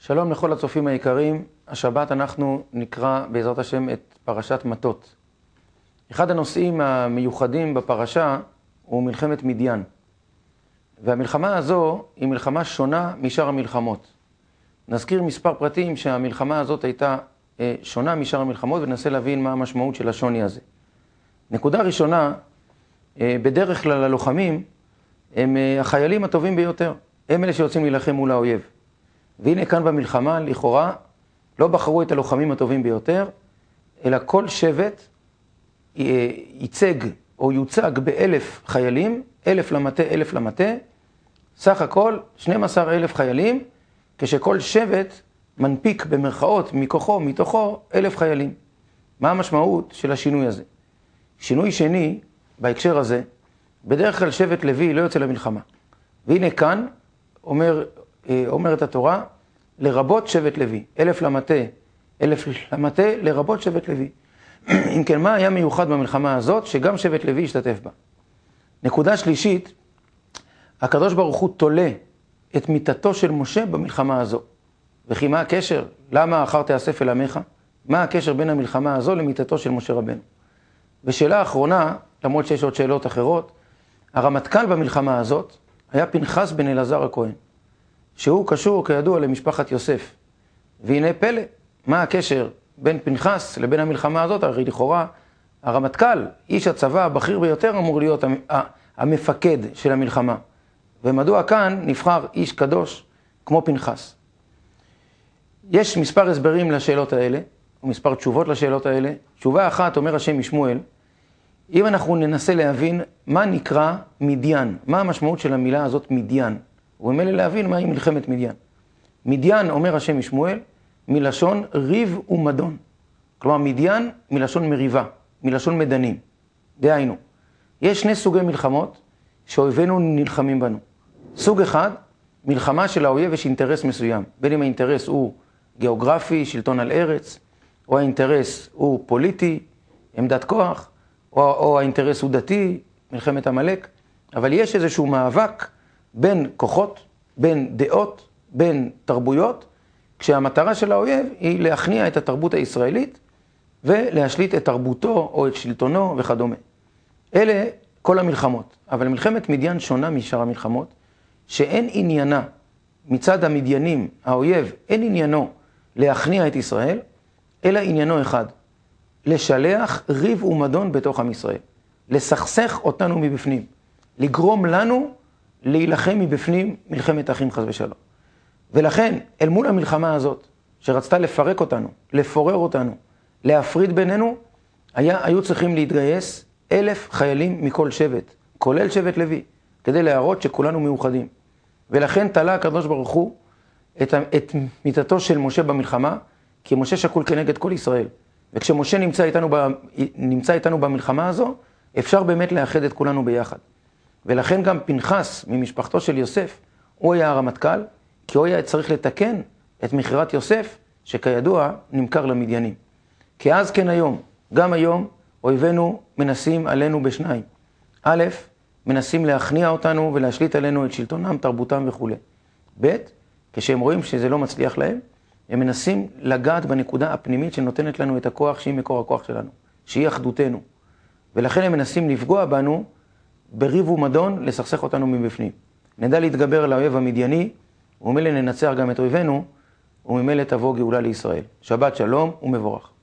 שלום לכל הצופים היקרים, השבת אנחנו נקרא בעזרת השם את פרשת מטות. אחד הנושאים המיוחדים בפרשה הוא מלחמת מדיין. והמלחמה הזו היא מלחמה שונה משאר המלחמות. נזכיר מספר פרטים שהמלחמה הזאת הייתה שונה משאר המלחמות וננסה להבין מה המשמעות של השוני הזה. נקודה ראשונה, בדרך כלל הלוחמים הם החיילים הטובים ביותר. הם אלה שיוצאים להילחם מול האויב. והנה כאן במלחמה, לכאורה, לא בחרו את הלוחמים הטובים ביותר, אלא כל שבט ייצג או יוצג ב1,000 חיילים, 1,000 למטה, 1,000 למטה, סך הכל 12,000 חיילים, כשכל שבט מנפיק במרכאות מתוכו 1,000 חיילים. מה המשמעות של השינוי הזה? שינוי שני, בהקשר הזה, בדרך כלל שבט לוי לא יוצא למלחמה. והנה כאן, אומרת התורה, לרבות שבט לוי, 1,000 למטה, 1,000 למטה, לרבות שבט לוי. אם כן, מה היה מיוחד במלחמה הזאת, שגם שבט לוי השתתף בה? נקודה שלישית, הקדוש ברוך הוא תולה את מיתתו של משה במלחמה הזו. וכי מה הקשר? למה אחר תאסף אל עמך? מה הקשר בין המלחמה הזו למיתתו של משה רבנו? ושאלה האחרונה, למרות שיש עוד שאלות אחרות, הרמטכ"ל במלחמה הזאת היה פנחס בן אלעזר הכהן, שהוא קשור כידוע למשפחת יוסף. והנה פלא, מה הקשר בין פנחס לבין המלחמה הזאת? הרי לכאורה הרמטכ"ל, איש הצבא הבכיר ביותר, אמור להיות המפקד של המלחמה. ומדוע כאן נבחר איש קדוש כמו פנחס? יש מספר הסברים לשאלות האלה, ומספר תשובות לשאלות האלה. תשובה אחת, אומר השם משמואל, אם אנחנו ננסה להבין מה נקרא מדיין, מה המשמעות של המילה הזאת מדיין, וממילא להבין מהי מלחמת מדיין. מדיין, אומר השם משמואל, מלשון ריב ומדון. כלומר, מדיין מלשון מריבה, מלשון מדנים. דהיינו, יש שני סוגי מלחמות שאויבינו נלחמים בנו. סוג אחד, מלחמה של האויב יש אינטרס מסוים. בין אם האינטרס הוא גיאוגרפי, שלטון על ארץ, או האינטרס הוא פוליטי, עמדת כוח, או האינטרס הוא דתי, מלחמת עמלק. אבל יש איזשהו מאבק בין כוחות, בין דעות, בין תרבויות, כשהמטרה של האויב היא להכניע את התרבות הישראלית ולהשליט את תרבותו או את שלטונו וכדומה. אלה כל המלחמות. אבל מלחמת מדיין שונה משאר המלחמות, שאין עניינה מצד המדיינים, האויב, אין עניינו להכניע את ישראל, אלא עניינו אחד, לשלח ריב ומדון בתוך עם ישראל, לסכסך אותנו מבפנים, לגרום לנו להילחם מבפנים מלחמת אחים חס ושלום. ולכן, אל מול המלחמה הזאת, שרצתה לפרק אותנו, לפורר אותנו, להפריד בינינו, היו צריכים להתגייס 1,000 חיילים מכל שבט, כולל שבט לוי, כדי להראות שכולנו מאוחדים. ולכן תלה הקדוש ברוך הוא את מיתתו של משה במלחמה, כי משה שקול כנגד כל ישראל. וכשמשה נמצא איתנו במלחמה הזו, אפשר באמת לאחד את כולנו ביחד. ולכן גם פנחס ממשפחתו של יוסף, הוא היה הרמטכ"ל, כי הוא היה צריך לתקן את מכירת יוסף, שכידוע נמכר למדיינים. כי אז כן היום, גם היום, אויבינו מנסים עלינו בשניים. א', מנסים להכניע אותנו ולהשליט עלינו את שלטונם, תרבותם וכו'. ב', כשהם רואים שזה לא מצליח להם, הם מנסים לגעת בנקודה הפנימית שנותנת לנו את הכוח, שהיא מקור הכוח שלנו, שהיא אחדותנו. ולכן הם מנסים לפגוע בנו בריב ומדון, לסכסך אותנו מבפנים. נדע להתגבר על האויב המדייני, וממילא ננצח גם את אויבינו, וממילא תבוא גאולה לישראל. שבת שלום ומבורך.